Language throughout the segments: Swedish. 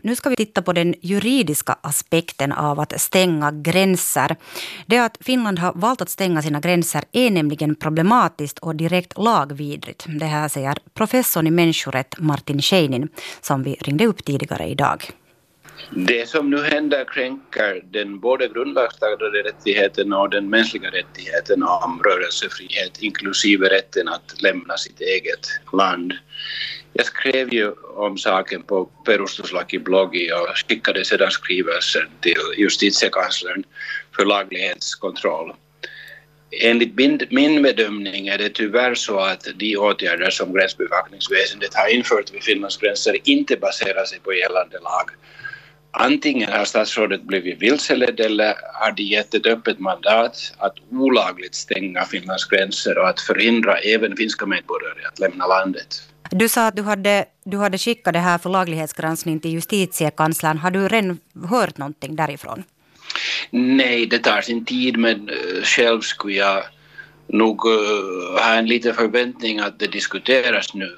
nu ska vi titta på den juridiska aspekten av att stänga gränser. Det att Finland har valt att stänga sina gränser är nämligen problematiskt och direkt lagvidrigt. Det här säger professorn i människorätt Martin Scheinin som vi ringde upp tidigare idag. Det som nu händer kränker den både grundlagsstadgade rättigheten och den mänskliga rättigheten om rörelsefrihet, inklusive rätten att lämna sitt eget land. Jag skrev ju om saken på Perustuslaki-bloggi och skickade sedan skrivelsen till justitiekanslern för laglighetskontroll. Enligt min bedömning är det tyvärr så att de åtgärder som gränsbevakningsväsendet har infört vid Finlands gränser inte baserar sig på gällande lag. Antingen har statsrådet blivit vilseledd eller har de gett ett öppet mandat att olagligt stänga Finlands gränser och att förhindra även finska medborgare att lämna landet. Du sa att du hade skickat det här för laglighetsgranskning till justitiekanslern. Har du redan hört någonting därifrån? Nej, det tar sin tid, men själv skulle jag nog ha en liten förväntning att det diskuteras nu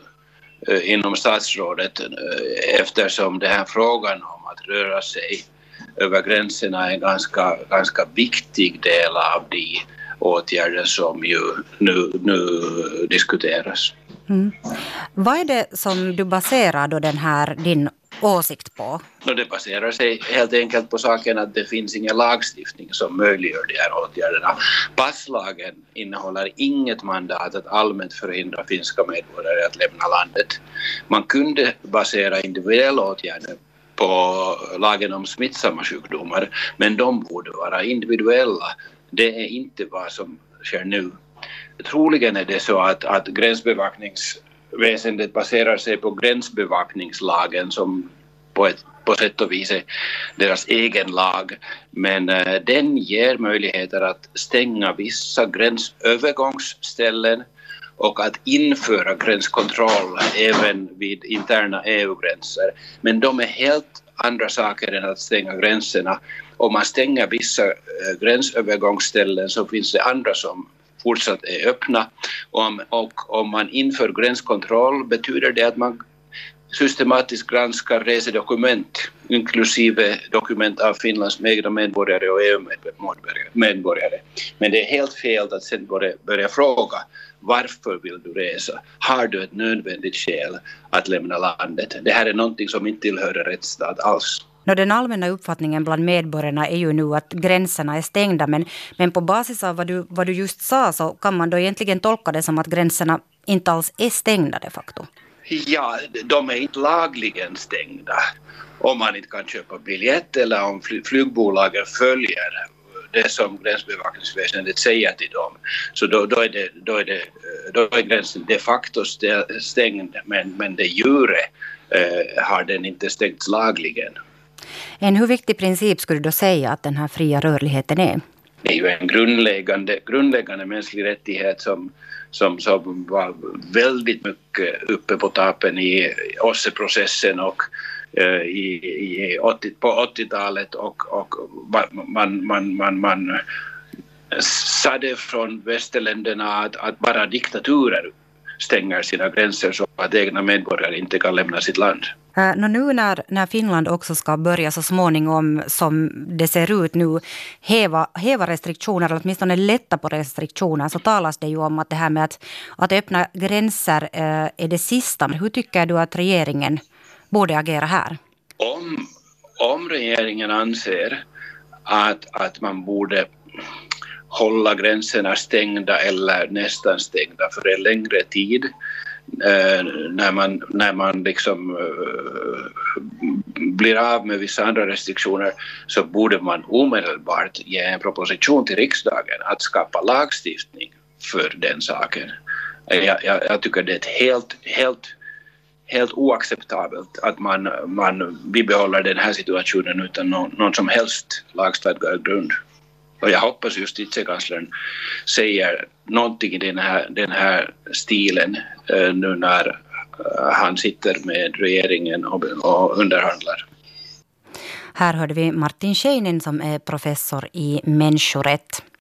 inom statsrådet eftersom den här frågan om att röra sig över gränserna är en ganska viktig del av de åtgärder som ju nu diskuteras. Mm. Vad är det som du baserar då din åsikt på? Det baserar sig helt enkelt på saken att det finns ingen lagstiftning som möjliggör de här åtgärderna. Passlagen innehåller inget mandat att allmänt förhindra finska medborgare att lämna landet. Man kunde basera individuella åtgärder på lagen om smittsamma sjukdomar, men de borde vara individuella. Det är inte vad som sker nu. Troligen är det så att gränsbevakningsväsendet baserar sig på gränsbevakningslagen som på sätt och vis är deras egen lag. Men den ger möjligheter att stänga vissa gränsövergångsställen och att införa gränskontroll även vid interna EU-gränser. Men de är helt andra saker än att stänga gränserna. Om man stänger vissa gränsövergångsställen så finns det andra som fortsatt är öppna. Och om man inför gränskontroll betyder det att man systematiskt granskar resedokument, inklusive dokument av Finlands egna medborgare och EU-medborgare. Men det är helt fel att sen börja fråga varför vill du resa? Har du ett nödvändigt skäl att lämna landet? Det här är någonting som inte tillhör en rättsstat alls. Den allmänna uppfattningen bland medborgarna är ju nu att gränserna är stängda, men på basis av vad du just sa så kan man då egentligen tolka det som att gränserna inte alls är stängda de facto. Ja, de är inte lagligen stängda om man inte kan köpa biljett eller om flygbolagen följer det som gränsbevakningsväsendet säger till dem. Så då är gränsen de facto stängd, men det jure har den inte stängts lagligen. Hur viktig princip skulle du då säga att den här fria rörligheten är? Det är ju en grundläggande mänsklig rättighet som var väldigt mycket uppe på tapen i OSSE-processen och på 80-talet och man sa det från västerländerna att bara diktaturer stänger sina gränser så att egna medborgare inte kan lämna sitt land. Nu när Finland också ska börja så småningom som det ser ut nu häva restriktioner eller åtminstone lätta på restriktioner så talas det ju om att det här med att öppna gränser är det sista. Hur tycker du att regeringen borde agera här? Om regeringen anser att man borde hålla gränserna stängda eller nästan stängda för en längre tid när man liksom blir av med vissa andra restriktioner så borde man omedelbart ge en proposition till riksdagen att skapa lagstiftning för den saken. Jag tycker det är helt oacceptabelt att man bibehåller den här situationen utan någon som helst lagstadgad grund. Och jag hoppas justitiekanslern säger någonting i den här stilen nu när han sitter med regeringen och underhandlar. Här hörde vi Martin Scheinin som är professor i människorätt.